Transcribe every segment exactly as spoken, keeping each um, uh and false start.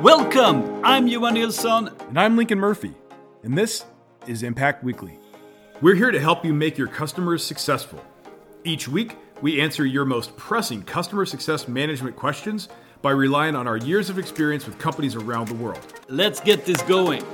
Welcome! I'm Johan Nilsson. And I'm Lincoln Murphy. And this is Impact Weekly. We're here to help you make your customers successful. Each week, we answer your most pressing customer success management questions by relying on our years of experience with companies around the world. Let's get this going.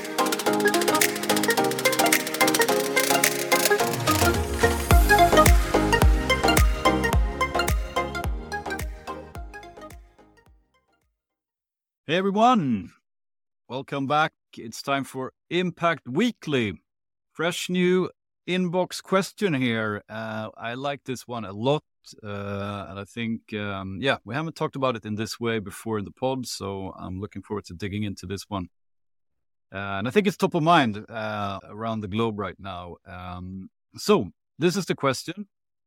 Hey everyone, welcome back. It's time for Impact Weekly. Fresh new inbox question here. Uh, I like this one a lot. Uh, and I think, um, yeah, we haven't talked about it in this way before in the pod. So I'm looking forward to digging into this one. Uh, and I think it's top of mind uh, around the globe right now. Um, so this is the question.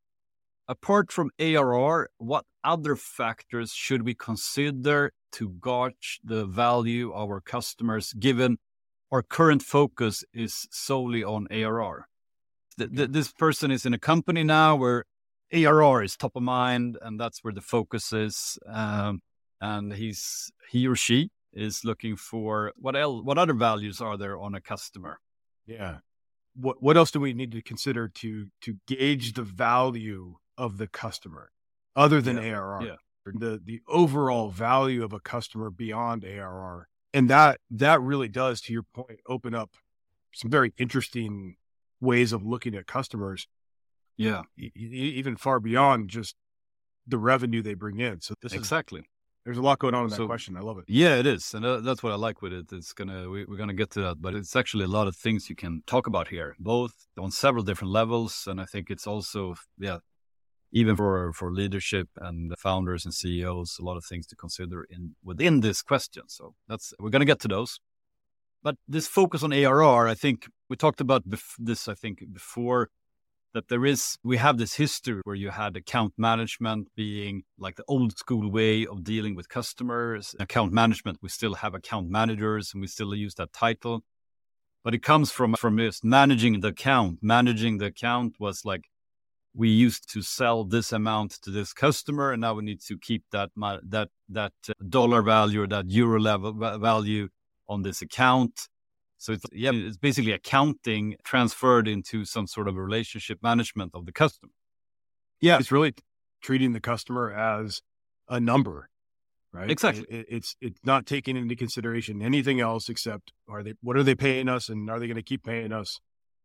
Apart from A R R, what other factors should we consider to gauge the value of our customers, given our current focus is solely on A R R? Th- th- this person is in a company now where A R R is top of mind, and that's where the focus is. Um, and he's he or she is looking for what else? What other values are there on a customer? Yeah. What what else do we need to consider to to gauge the value of the customer, other than Yeah. A R R? Yeah. The the overall value of a customer beyond A R R, and that that really does, to your point, open up some very interesting ways of looking at customers. Yeah, e- e- even far beyond just the revenue they bring in. So this exactly. is there's a lot going on in that So- question. I love it. Yeah, it is, and uh, that's what I like with it. It's gonna we, we're gonna get to that, but it's actually a lot of things you can talk about here, both on several different levels, and I think it's also yeah, even for for leadership and the founders and C E Os, a lot of things to consider in within this question. So that's we're gonna get to those. But this focus on A R R, I think we talked about bef- this. I think before. That there is, we have this history where you had account management being like the old school way of dealing with customers. Account management, we still have account managers and we still use that title. But it comes from, from just managing the account. Managing the account was like, we used to sell this amount to this customer and now we need to keep that, ma- that, that uh, dollar value or that euro level va- value on this account. So it's, yeah, it's basically accounting transferred into some sort of relationship management of the customer. Yeah, it's really treating the customer as a number, right? Exactly. It, it's it's not taking into consideration anything else except are they what are they paying us and are they going to keep paying us?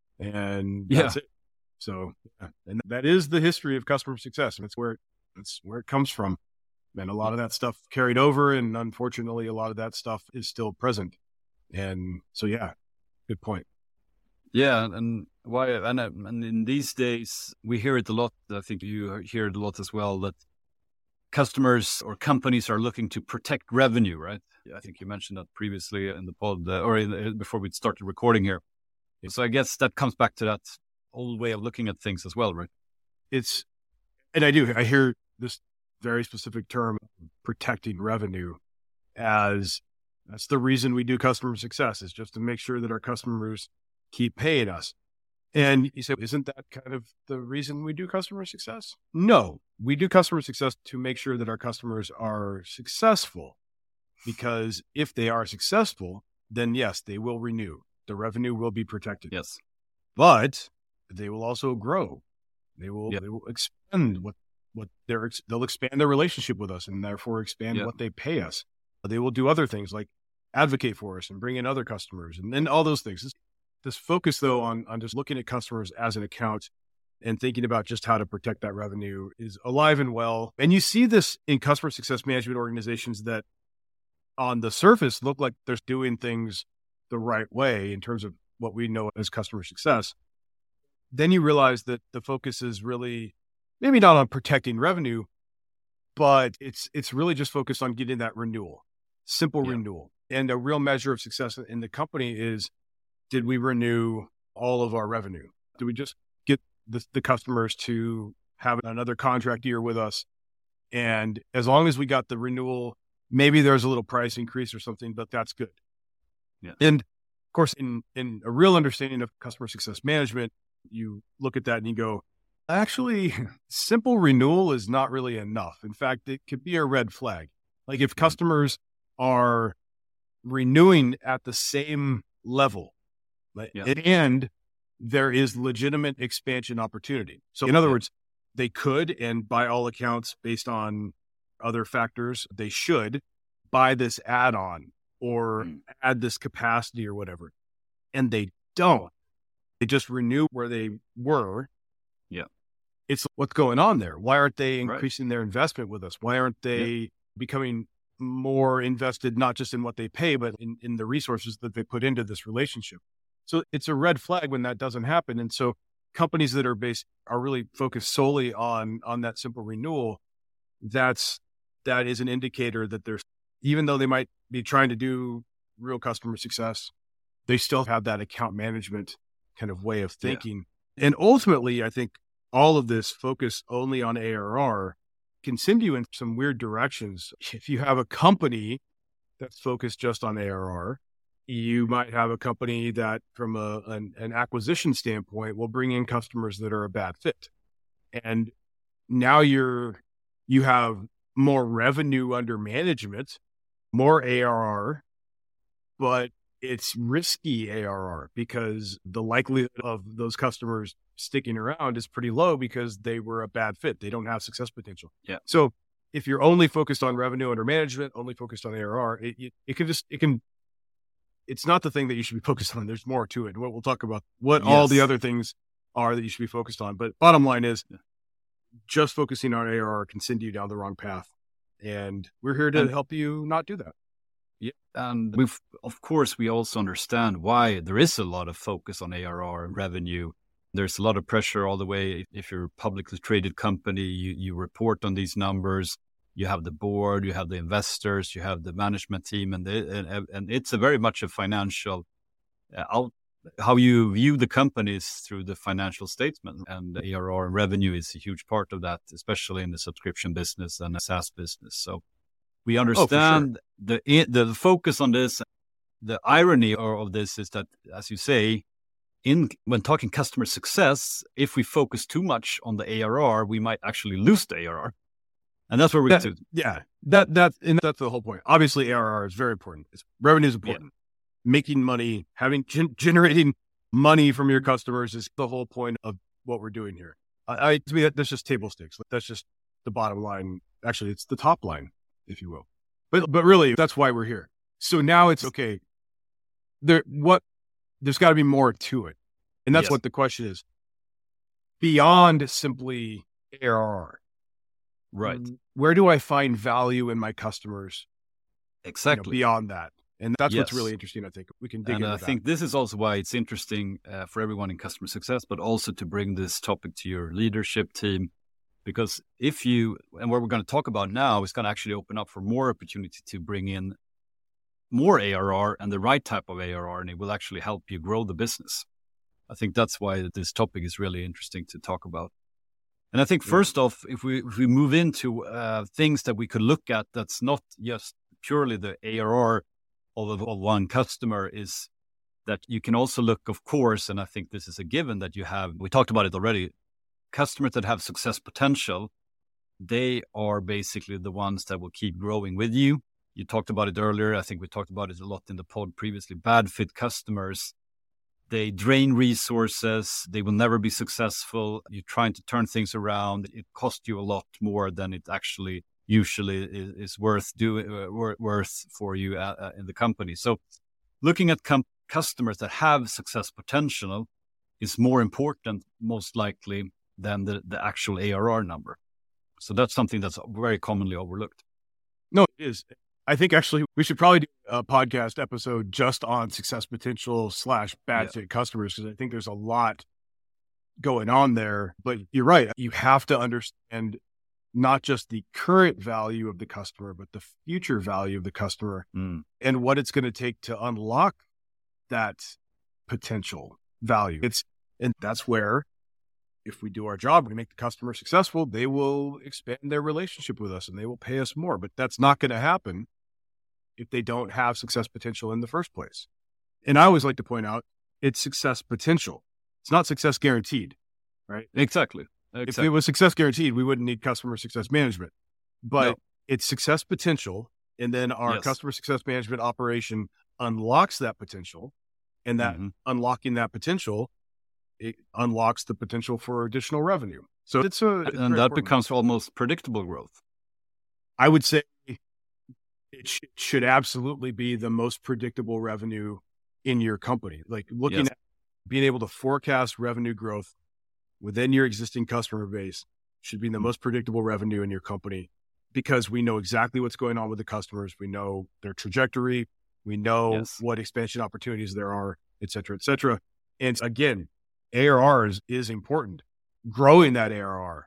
And that's it. So, yeah. And that is the history of customer success, and it's where it's where it comes from. And a lot of that stuff carried over, and unfortunately, a lot of that stuff is still present. And so, yeah, good point. Yeah, and why? And, uh, and in these days, we hear it a lot. I think you hear it a lot as well. That customers or companies are looking to protect revenue, right? I think you mentioned that previously in the pod, uh, or in the, before we started recording here. So I guess that comes back to that old way of looking at things as well, right? It's, and I do, I hear this very specific term, protecting revenue, as that's the reason we do customer success, is just to make sure that our customers keep paying us. And you say, isn't that kind of the reason we do customer success? No, we do customer success to make sure that our customers are successful, because if they are successful, then yes, they will renew. The revenue will be protected. Yes. But they will also grow. They will, Yep. they will expand what, what they're, ex- they'll expand their relationship with us and therefore expand Yep. what they pay us. They will do other things like advocate for us and bring in other customers and then all those things. This, this focus though on, on just looking at customers as an account and thinking about just how to protect that revenue is alive and well. And you see this in customer success management organizations that on the surface look like they're doing things the right way in terms of what we know as customer success. Then you realize that the focus is really maybe not on protecting revenue, but it's it's really just focused on getting that renewal, simple Yeah. renewal. And a real measure of success in the company is, did we renew all of our revenue? Did we just get the, the customers to have another contract year with us? And as long as we got the renewal, maybe there's a little price increase or something, but that's good. Yeah. And of course, in, in a real understanding of customer success management, you look at that and you go, actually, simple renewal is not really enough. In fact, it could be a red flag. Like if customers are renewing at the same level. Yeah. And there is legitimate expansion opportunity. So in other Yeah. words, they could, and by all accounts, based on other factors, they should buy this add-on or Mm. add this capacity or whatever. And they don't. They just renew where they were. Yeah. It's what's going on there. Why aren't they Right. increasing their investment with us? Why aren't they becoming more invested, not just in what they pay, but in, in the resources that they put into this relationship? So it's a red flag when that doesn't happen. And so companies that are based are really focused solely on, on that simple renewal. That's, that is an indicator that there's, even though they might be trying to do real customer success, they still have that account management kind of way of thinking. Yeah. And ultimately, I think all of this focus only on A R R can send you in some weird directions. If you have a company that's focused just on A R R, you might have a company that from a, an, an acquisition standpoint will bring in customers that are a bad fit. And now you're, you have more revenue under management, more A R R, but it's risky A R R because the likelihood of those customers sticking around is pretty low because they were a bad fit. They don't have success potential. Yeah. So if you're only focused on revenue under management, only focused on A R R, it, it, it can just, it can, it's not the thing that you should be focused on. There's more to it. What we'll talk about what Yes. all the other things are that you should be focused on. But bottom line is Yeah. just focusing on A R R can send you down the wrong path. And we're here to And- help you not do that. Yeah, and we've of course we also understand why there is a lot of focus on A R R and revenue. There's a lot of pressure all the way. If you're a publicly traded company, you, you report on these numbers. You have the board, you have the investors, you have the management team, and the, and, and it's a very much a financial uh, out, how you view the companies through the financial statement. And A R R and revenue is a huge part of that, especially in the subscription business and the SaaS business. So we understand the the focus on this. The irony of this is that, as you say, in when talking customer success, if we focus too much on the A R R, we might actually lose the A R R, and that's where we That- get to. Yeah, that that and that's the whole point. Obviously, A R R is very important. It's, revenue is important. Making money, having gen- generating money from your customers is the whole point of what we're doing here. I, I to me, that, that's just table stakes. That's just the bottom line. Actually, it's the top line, if you will. But but really, that's why we're here. So now it's okay. There, what? There's got to be more to it, and that's Yes. what the question is. Beyond simply A R R, Right, where do I find value in my customers? You know, exactly. beyond that, and that's what's Yes. really interesting. I think we can dig And into I that. think this is also why it's interesting uh, for everyone in customer success, but also to bring this topic to your leadership team. Because if you, and what we're going to talk about now is going to actually open up for more opportunity to bring in more A R R and the right type of A R R, and it will actually help you grow the business. I think that's why this topic is really interesting to talk about. And I think Yeah. first off, if we if we move into uh, things that we could look at, that's not just purely the A R R of, of one customer, is that you can also look, of course, and I think this is a given that you have, we talked about it already, customers that have success potential, they are basically the ones that will keep growing with you. You talked about it earlier. I think we talked about it a lot in the pod previously. Bad fit customers, they drain resources. They will never be successful. You're trying to turn things around. It costs you a lot more than it actually usually is, is worth doing, uh, worth for you uh, uh, in the company. So looking at com- customers that have success potential is more important, most likely, than the, the actual A R R number. So that's something that's very commonly overlooked. No, it is. I think actually we should probably do a podcast episode just on success potential slash bad Yeah. fit customers, because I think there's a lot going on there. But you're right. You have to understand not just the current value of the customer, but the future value of the customer Mm. and what it's going to take to unlock that potential value. It's, and that's where, if we do our job, we make the customer successful, they will expand their relationship with us and they will pay us more. But that's not going to happen if they don't have success potential in the first place. And I always like to point out, it's success potential. It's not success guaranteed, right? Exactly. If exactly. it was success guaranteed, we wouldn't need customer success management. But No. it's success potential. And then our Yes. customer success management operation unlocks that potential, and that Mhm. unlocking that potential, it unlocks the potential for additional revenue. So it's a, it's And very that important. becomes almost predictable growth. I would say it sh- should absolutely be the most predictable revenue in your company. Like looking Yes. at being able to forecast revenue growth within your existing customer base should be the Mm. most predictable revenue in your company, because we know exactly what's going on with the customers. We know their trajectory. We know Yes. what expansion opportunities there are, et cetera, et cetera. And again, A R R is, is important. Growing that A R R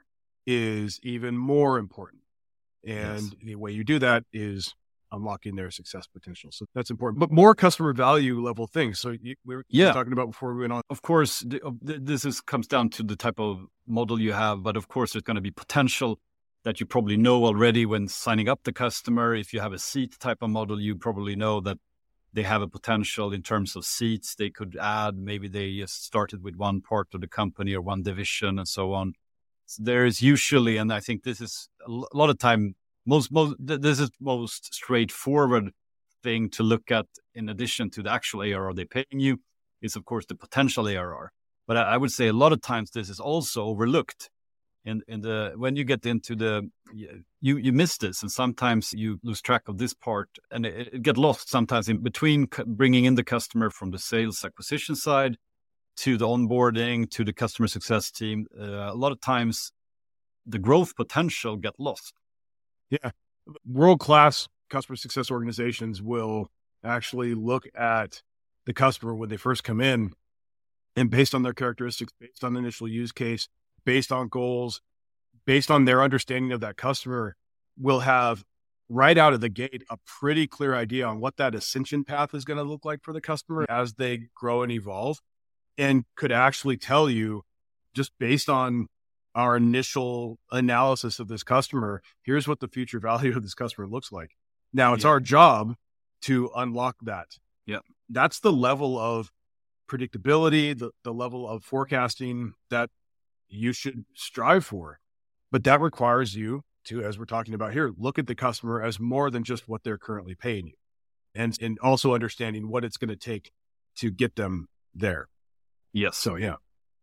is even more important. And Yes. the way you do that is unlocking their success potential. So that's important. But more customer value level things. So you, we were Yeah. talking about before we went on. Of course, the, of th- this is comes down to the type of model you have, but of course, there's going to be potential that you probably know already when signing up the customer. If you have a seat type of model, you probably know that they have a potential in terms of seats they could add. Maybe they just started with one part of the company or one division and so on. So there is usually, and I think this is a lo- a lot of time, most, most, th- this is most straightforward thing to look at in addition to the actual A R R they're paying you is of course the potential A R R. But I, I would say a lot of times this is also overlooked. In, in the when you get into the you you miss this, and sometimes you lose track of this part, and it, it get lost sometimes in between c- bringing in the customer from the sales acquisition side to the onboarding to the customer success team. Uh, a lot of times, the growth potential get lost. Yeah. World-class customer success organizations will actually look at the customer when they first come in, and based on their characteristics, based on the initial use case, based on goals, based on their understanding of that customer, will have right out of the gate a pretty clear idea on what that ascension path is going to look like for the customer as they grow and evolve, and could actually tell you, just based on our initial analysis of this customer, here's what the future value of this customer looks like. Now it's Yeah. our job to unlock that. Yeah. That's the level of predictability, the, the level of forecasting that you should strive for. But that requires you to, as we're talking about here, look at the customer as more than just what they're currently paying you, and, and also understanding what it's going to take to get them there. Yes. So, yeah.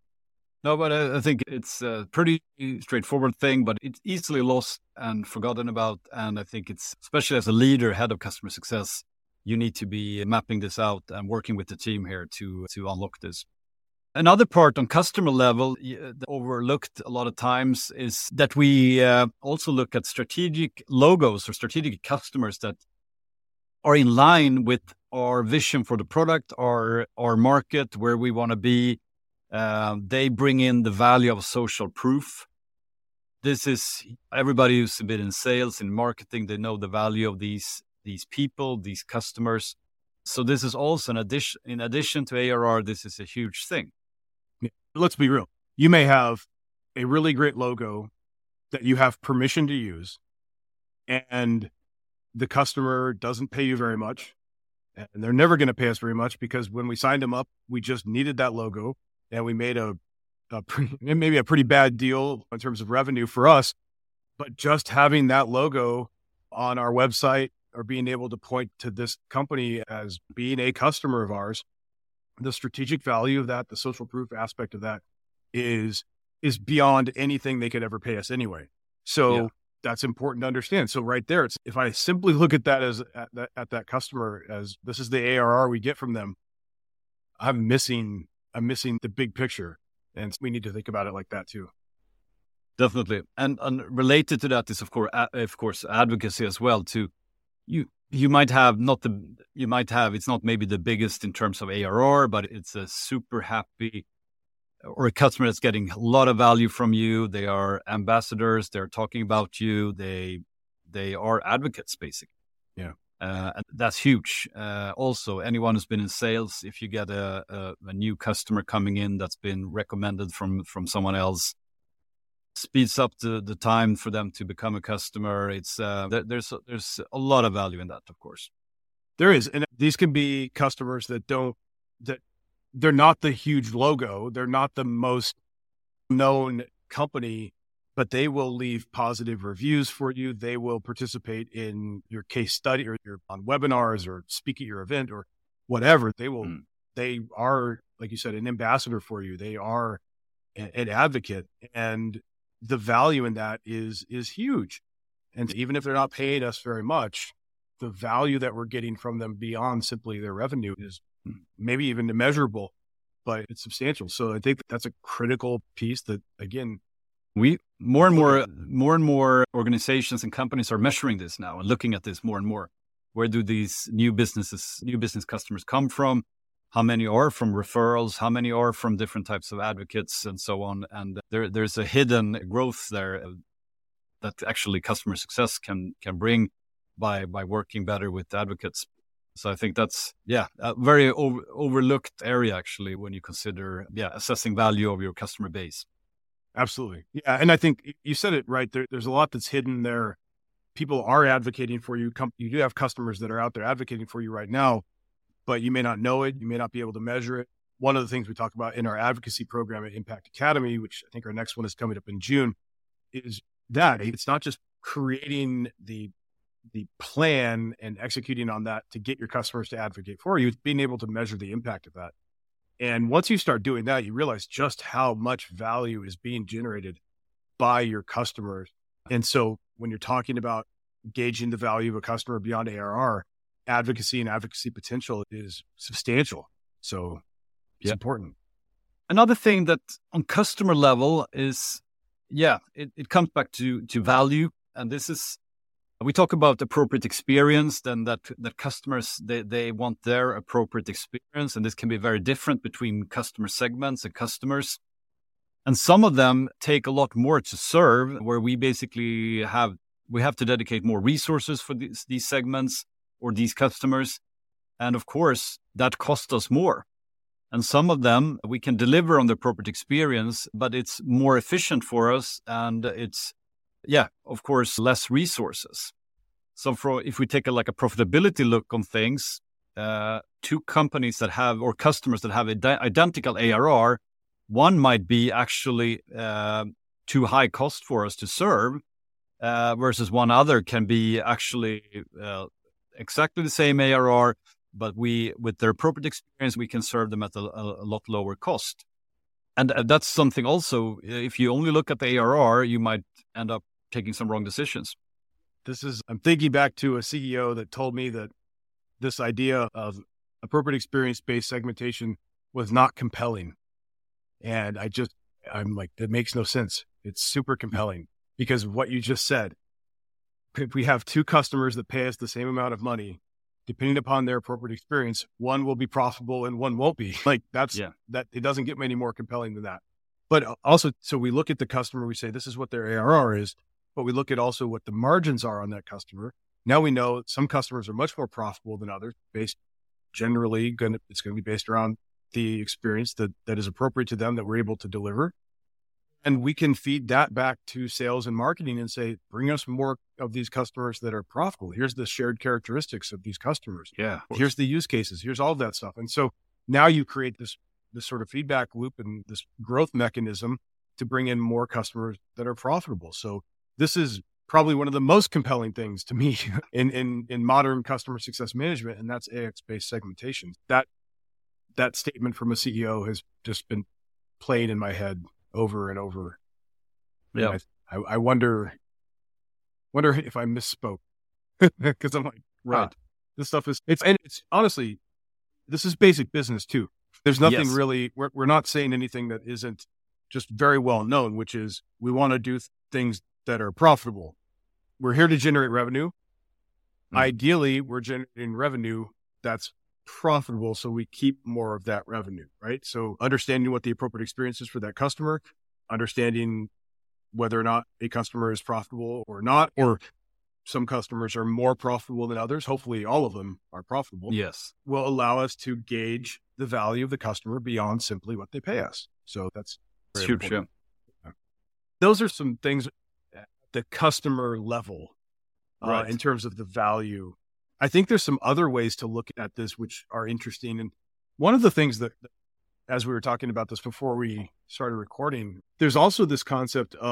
No, but I, I think it's a pretty straightforward thing, but it's easily lost and forgotten about. And I think it's, especially as a leader, head of customer success, you need to be mapping this out and working with the team here to, to unlock this. Another part on customer level uh, overlooked a lot of times is that we uh, also look at strategic logos or strategic customers that are in line with our vision for the product, our, our market, where we want to be. Uh, they bring in the value of social proof. This is everybody who's been in sales, in marketing, they know the value of these, these people, these customers. So this is also an addition, in addition to A R R, this is a huge thing. Let's be real. You may have a really great logo that you have permission to use, and the customer doesn't pay you very much, and they're never going to pay us very much, because when we signed them up, we just needed that logo, and we made a, a pretty, maybe a pretty bad deal in terms of revenue for us. But just having that logo on our website, or being able to point to this company as being a customer of ours, the strategic value of that, the social proof aspect of that is, is beyond anything they could ever pay us anyway. So yeah. That's important to understand. So right there, it's, if I simply look at that as at that, at that customer as this is the A R R we get from them, I'm missing, I'm missing the big picture. And we need to think about it like that too. Definitely. And, and related to that is of course, uh, of course, advocacy as well too. You, You might have not the, you might have, it's not maybe the biggest in terms of A R R, but it's a super happy or a customer that's getting a lot of value from you. They are ambassadors. They're talking about you. They, they are advocates basically. Yeah. Uh, and that's huge. Uh, also, anyone who's been in sales, if you get a, a, a new customer coming in that's been recommended from, from someone else, speeds up the, the time for them to become a customer. It's uh, there, there's there's a lot of value in that, of course. There is, and these can be customers that don't that they're not the huge logo, they're not the most known company, but they will leave positive reviews for you. They will participate in your case study or you're on webinars or speak at your event or whatever. They will, mm. they are, like you said, an ambassador for you. They are a, an advocate, and the value in that is, is huge. And even if they're not paying us very much, the value that we're getting from them beyond simply their revenue is maybe even immeasurable, but it's substantial. So I think that's a critical piece that, again, we more and more, more and more organizations and companies are measuring this now and looking at this more and more. Where do these new businesses, new business customers come from? How many are from referrals? How many are from different types of advocates and so on? And there, there's a hidden growth there that actually customer success can can bring by by working better with advocates. So I think that's, yeah, a very over, overlooked area actually when you consider, yeah, assessing value of your customer base. Absolutely. Yeah. And I think you said it right. There, there's a lot that's hidden there. People are advocating for you. You do have customers that are out there advocating for you right now, but you may not know it. You may not be able to measure it. One of the things we talk about in our advocacy program at Impact Academy, which I think our next one is coming up in June, is that it's not just creating the the plan and executing on that to get your customers to advocate for you. It's being able to measure the impact of that. And once you start doing that, you realize just how much value is being generated by your customers. And so when you're talking about gauging the value of a customer beyond A R R, advocacy and advocacy potential is substantial. So it's yeah. important. Another thing that on customer level is, yeah, it, it comes back to, to value. And this is, we talk about appropriate experience, then that, that customers, they, they want their appropriate experience. And this can be very different between customer segments and customers. And some of them take a lot more to serve, where we basically have, we have to dedicate more resources for these, these segments or these customers. And of course, that costs us more. And some of them we can deliver on the appropriate experience, but it's more efficient for us. And it's, yeah, of course, less resources. So for, if we take a, like a profitability look on things, uh, two companies that have, or customers that have ide- identical A R R, one might be actually uh, too high cost for us to serve, uh, versus one other can be actually uh, exactly the same A R R, but we, with their appropriate experience, we can serve them at a, a lot lower cost. And that's something also, if you only look at the A R R, you might end up taking some wrong decisions. This is, I'm thinking back to a C E O that told me that this idea of appropriate experience-based segmentation was not compelling. And I just, I'm like, that makes no sense. It's super compelling because of what you just said. If we have two customers that pay us the same amount of money, depending upon their appropriate experience, one will be profitable and one won't be. Like that's, yeah. that it doesn't get any more compelling than that. But also, so we look at the customer, we say, this is what their A R R is, but we look at also what the margins are on that customer. Now we know some customers are much more profitable than others, based generally going to, it's going to be based around the experience that, that is appropriate to them that we're able to deliver. And we can feed that back to sales and marketing and say, bring us more of these customers that are profitable. Here's the shared characteristics of these customers. Yeah. Here's the use cases. Here's all of that stuff. And so now you create this, this sort of feedback loop and this growth mechanism to bring in more customers that are profitable. So this is probably one of the most compelling things to me in, in, in modern customer success management. And that's A X-based segmentation. That, that statement from a C E O has just been played in my head over and over. Yeah. I, I wonder, wonder if I misspoke because I'm like, right. Ah, this stuff is, it's, and it's honestly, this is basic business too. There's nothing yes. really, we're, we're not saying anything that isn't just very well known, which is we want to do th- things that are profitable. We're here to generate revenue. Mm. Ideally, we're generating revenue that's profitable, so we keep more of that revenue, right? So understanding what the appropriate experience is for that customer, understanding whether or not a customer is profitable or not, or some customers are more profitable than others. Hopefully all of them are profitable. Yes. Will allow us to gauge the value of the customer beyond simply what they pay us. So that's huge. Yeah. Those are some things at the customer level, uh, right. in terms of the value. I think there's some other ways to look at this, which are interesting. And one of the things that, as we were talking about this before we started recording, there's also this concept of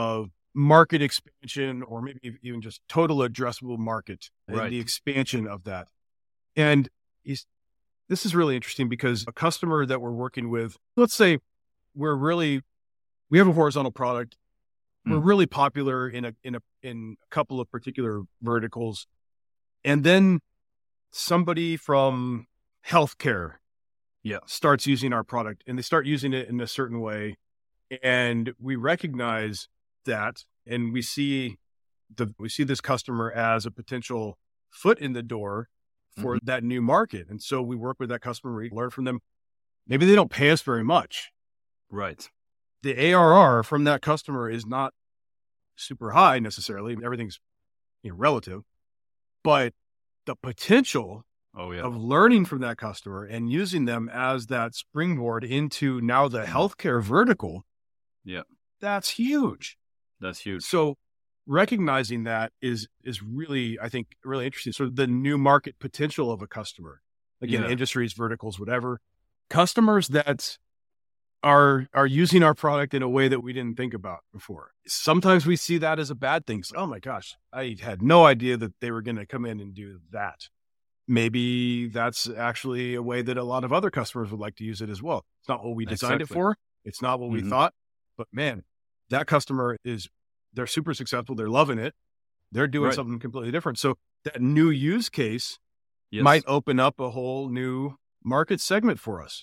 market expansion, or maybe even just total addressable market and Right. the expansion of that. And he's, this is really interesting because a customer that we're working with, let's say we're really, we have a horizontal product. We're Mm. really popular in a, in a, in a couple of particular verticals. And then somebody from healthcare Yeah. starts using our product, and they start using it in a certain way. And we recognize that, and we see the, we see this customer as a potential foot in the door for Mhm. that new market. And so we work with that customer, we learn from them. Maybe they don't pay us very much. Right. The A R R from that customer is not super high necessarily. Everything's, you know, relative, but the potential Oh yeah. of learning from that customer and using them as that springboard into now the healthcare vertical. Yeah. That's huge. That's huge. So recognizing that is, is really, I think, really interesting. So the new market potential of a customer, again, Yeah. industries, verticals, whatever, customers that are, are using our product in a way that we didn't think about before. Sometimes we see that as a bad thing. So, oh my gosh, I had no idea that they were going to come in and do that. Maybe that's actually a way that a lot of other customers would like to use it as well. It's not what we designed Exactly. it for. It's not what we Mhm. thought, but man, that customer is, they're super successful. They're loving it. They're doing Right. something completely different. So that new use case Yes. might open up a whole new market segment for us.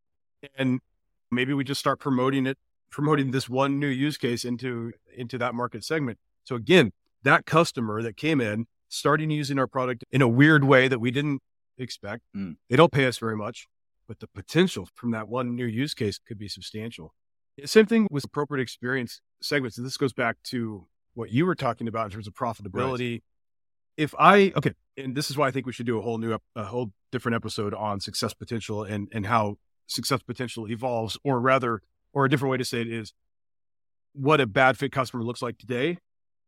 And maybe we just start promoting it, promoting this one new use case into, into that market segment. So again, that customer that came in, starting using our product in a weird way that we didn't expect. Mm. They don't pay us very much, but the potential from that one new use case could be substantial. Same thing with appropriate experience segments. And this goes back to what you were talking about in terms of profitability. If I, okay, and this is why I think we should do a whole new, ep- a whole different episode on success potential and, and how success potential evolves, or rather, or a different way to say it is what a bad fit customer looks like today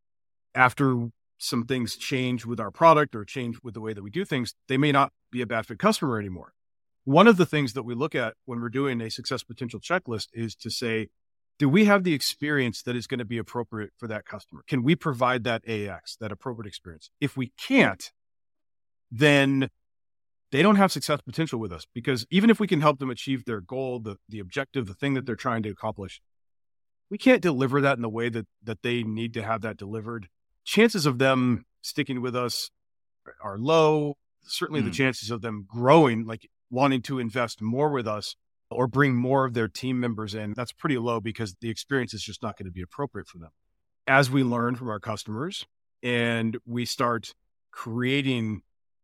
after some things change with our product or change with the way that we do things. They may not be a bad fit customer anymore. One of the things that we look at when we're doing a success potential checklist is to say, do we have the experience that is going to be appropriate for that customer? Can we provide that A X, that appropriate experience? If we can't, then they don't have success potential with us, because even if we can help them achieve their goal, the, the objective, the thing that they're trying to accomplish, we can't deliver that in the way that, that they need to have that delivered. Chances of them sticking with us are low. Certainly the Mm. chances of them growing, like wanting to invest more with us or bring more of their team members in, that's pretty low because the experience is just not going to be appropriate for them. As we learn from our customers and we start creating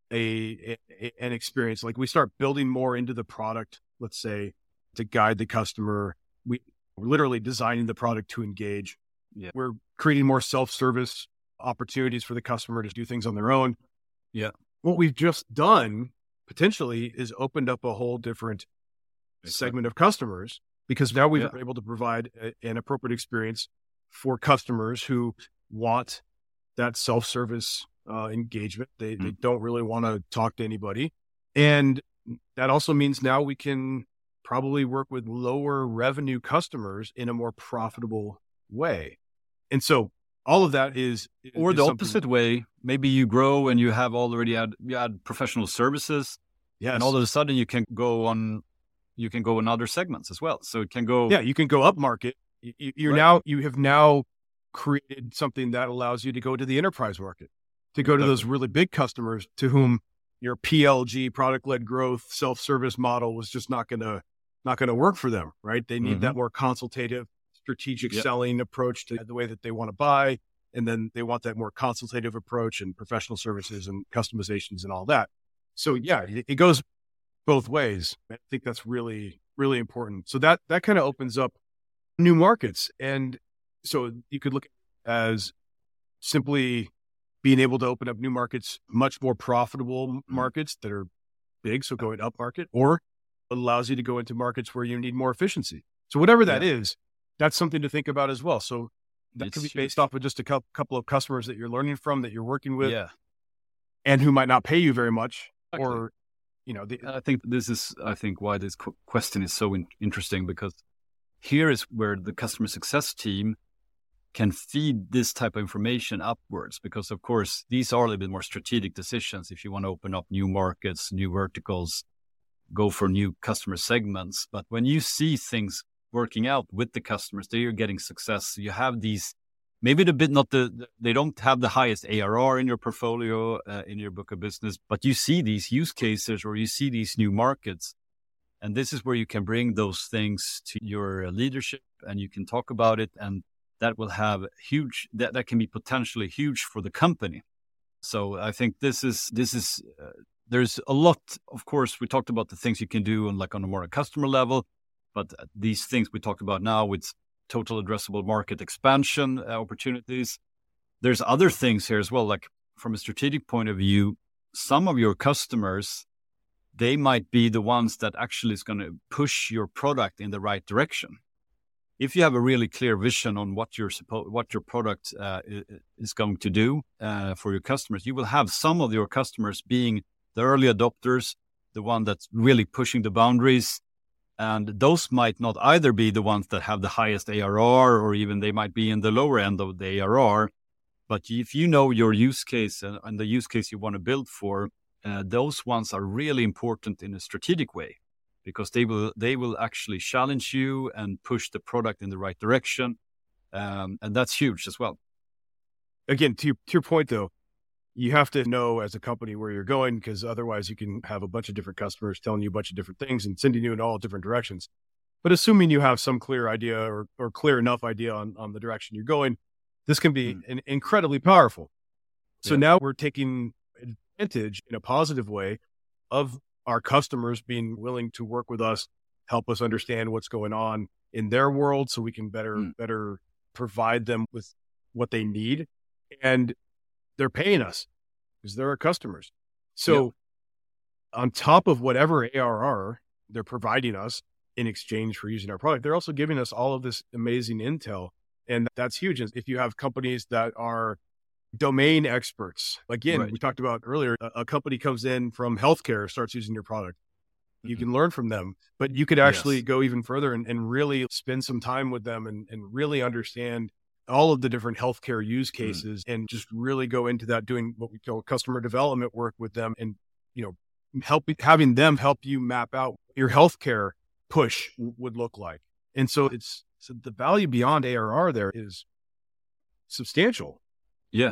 a, a an experience, like we start building more into the product, let's say, to guide the customer, we we're literally designing the product to engage. Yeah. We're creating more self-service opportunities for the customer to do things on their own. Yeah. What we've just done potentially is opened up a whole different Exactly. segment of customers, because now we've Yeah. been able to provide a, an appropriate experience for customers who want that self-service uh, engagement. They, Mm. they don't really want to talk to anybody. And that also means now we can probably work with lower revenue customers in a more profitable way. And so all of that is, Or is the something- opposite way. Maybe you grow and you have already had, you had professional services, Yes. and all of a sudden you can go on, you can go in other segments as well. So it can go. Yeah, you can go up market. You, you- you're Right. now, you have now created something that allows you to go to the enterprise market, to go to those Exactly. really big customers to whom your P L G, product-led growth, self-service model was just not going to, not going to work for them, right? They need Mhm. that more consultative, strategic Yep. selling approach to the way that they want to buy. And then they want that more consultative approach and professional services and customizations and all that. So yeah, it, it goes both ways. I think that's really, really important. So that, that kind of opens up new markets. And so you could look as simply being able to open up new markets, much more profitable markets that are big. So going up market, or it allows you to go into markets where you need more efficiency. So whatever that Yeah. is, that's something to think about as well. So that could be It's based huge. off of just a cou- couple of customers that you're learning from, that you're working with, Yeah. and who might not pay you very much, Exactly. or, you know, the, I think this is, I think why this qu- question is so in- interesting, because here is where the customer success team can feed this type of information upwards, because of course, these are a little bit more strategic decisions. If you want to open up new markets, new verticals, go for new customer segments. But when you see things working out with the customers, that you're getting success, you have these, maybe the bit, not the, they don't have the highest A R R in your portfolio, uh, in your book of business, but you see these use cases or you see these new markets. And this is where you can bring those things to your leadership and you can talk about it. And that will have huge, that, that can be potentially huge for the company. So I think this is, this is, uh, there's a lot, of course, we talked about the things you can do on like on a more customer level, but these things we talked about now with total addressable market expansion uh, opportunities. There's other things here as well, like from a strategic point of view, some of your customers, they might be the ones that actually is going to push your product in the right direction. If you have a really clear vision on what your suppo- what your product uh, is going to do uh, for your customers, you will have some of your customers being the early adopters, the one that's really pushing the boundaries. And those might not either be the ones that have the highest A R R, or even they might be in the lower end of the A R R. But if you know your use case and, and the use case you want to build for, uh, those ones are really important in a strategic way, because they will they will actually challenge you and push the product in the right direction. Um, and that's huge as well. Again, to your, to your point, though, you have to know as a company where you're going, because otherwise you can have a bunch of different customers telling you a bunch of different things and sending you in all different directions. But assuming you have some clear idea or, or clear enough idea on, on the direction you're going, this can be mm. an, incredibly powerful. So yeah. Now we're taking advantage in a positive way of our customers being willing to work with us, help us understand what's going on in their world so we can better, mm. better provide them with what they need. And they're paying us because they're our customers. So yep. On top of whatever A R R they're providing us in exchange for using our product, they're also giving us all of this amazing intel. And that's huge. If you have companies that are domain experts, again, right. we talked about earlier, a, a company comes in from healthcare, starts using your product. You mm-hmm. can learn from them, but you could actually yes. go even further and, and really spend some time with them and, and really understand all of the different healthcare use cases mm. and just really go into that, doing what we call customer development work with them and, you know, help having them help you map out what your healthcare push w- would look like. And so it's, so the value beyond A R R there is substantial. Yeah.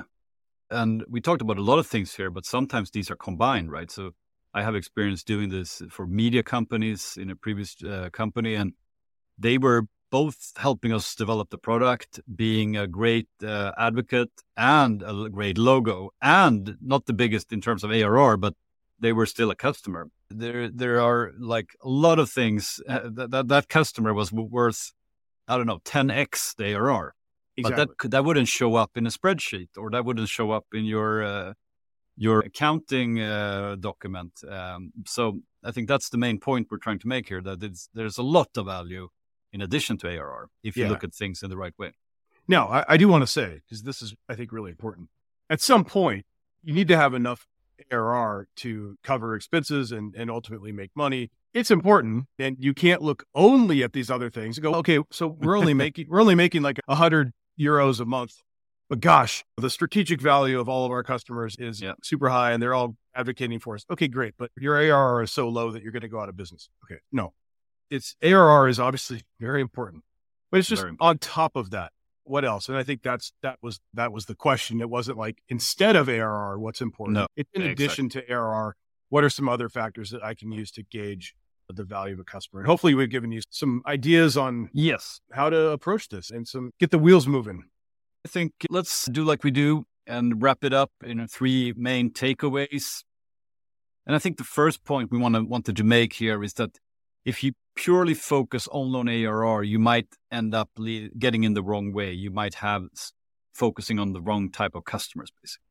And we talked about a lot of things here, but sometimes these are combined, right? So I have experience doing this for media companies in a previous uh, company, and they were both helping us develop the product, being a great uh, advocate and a great logo, and not the biggest in terms of A R R, but they were still a customer. There, there are like a lot of things uh, that, that that customer was worth, I don't know, ten x the A R R, exactly. But that that wouldn't show up in a spreadsheet, or that wouldn't show up in your uh, your accounting uh, document. Um, so I think that's the main point we're trying to make here, that it's, there's a lot of value in addition to A R R, if you yeah. look at things in the right way. Now, I, I do want to say, because this is, I think, really important. At some point, you need to have enough A R R to cover expenses and, and ultimately make money. It's important, and you can't look only at these other things and go, okay, so we're only making we're only making like a hundred euros a month, but gosh, the strategic value of all of our customers is yeah. super high, and they're all advocating for us. Okay, great, but your A R R is so low that you're going to go out of business. Okay, no. It's A R R is obviously very important, but it's just on top of that. What else? And I think that's, that was, that was the question. It wasn't like, instead of A R R, what's important? No, it's in exactly. addition to A R R, what are some other factors that I can use to gauge the value of a customer? And hopefully we've given you some ideas on yes, how to approach this and some, get the wheels moving. I think let's do like we do and wrap it up in three main takeaways. And I think the first point we want to, wanted to make here is that if you purely focus only on A R R, you might end up le- getting in the wrong way. You might have s- focusing on the wrong type of customers, basically.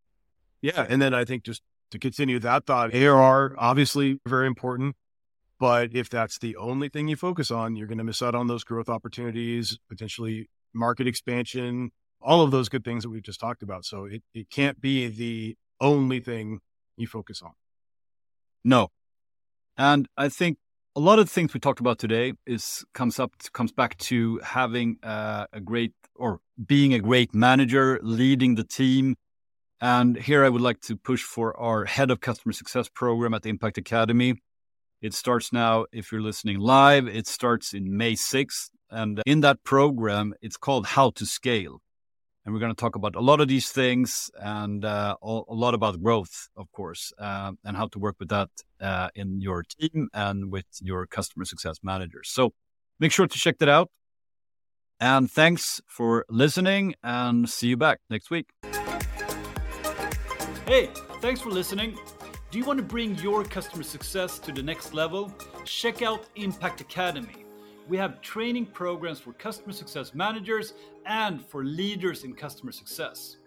Yeah. And then I think just to continue that thought, A R R, obviously very important, but if that's the only thing you focus on, you're going to miss out on those growth opportunities, potentially market expansion, all of those good things that we've just talked about. So it, it can't be the only thing you focus on. No. And I think a lot of the things we talked about today is comes up comes back to having uh, a great or being a great manager, leading the team. And here I would like to push for our Head of Customer Success program at the Impact Academy. It starts now, if you're listening live, it starts in May sixth. And in that program, it's called How to Scale. And we're going to talk about a lot of these things and uh, a lot about growth, of course, uh, and how to work with that uh, in your team and with your customer success managers. So make sure to check that out. And thanks for listening, and see you back next week. Hey, thanks for listening. Do you want to bring your customer success to the next level? Check out Impact Academy. We have training programs for customer success managers and for leaders in customer success.